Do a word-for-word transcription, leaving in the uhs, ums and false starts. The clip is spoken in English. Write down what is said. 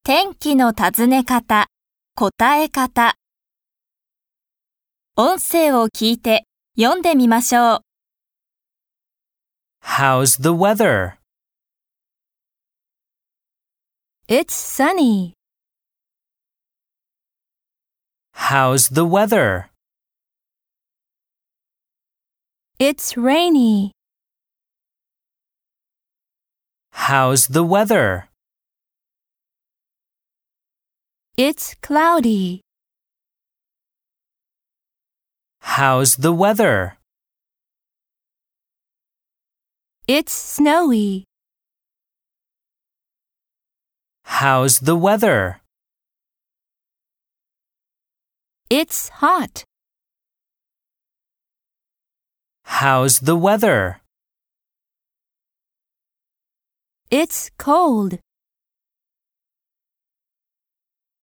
天気の尋ね方、答え方。音声を聞いて読んでみましょう。 How's the weather? It's sunny. How's the weather? It's rainy. How's the weather? It's cloudy. How's the weather? It's snowy. How's the weather? It's hot. How's the weather? It's cold.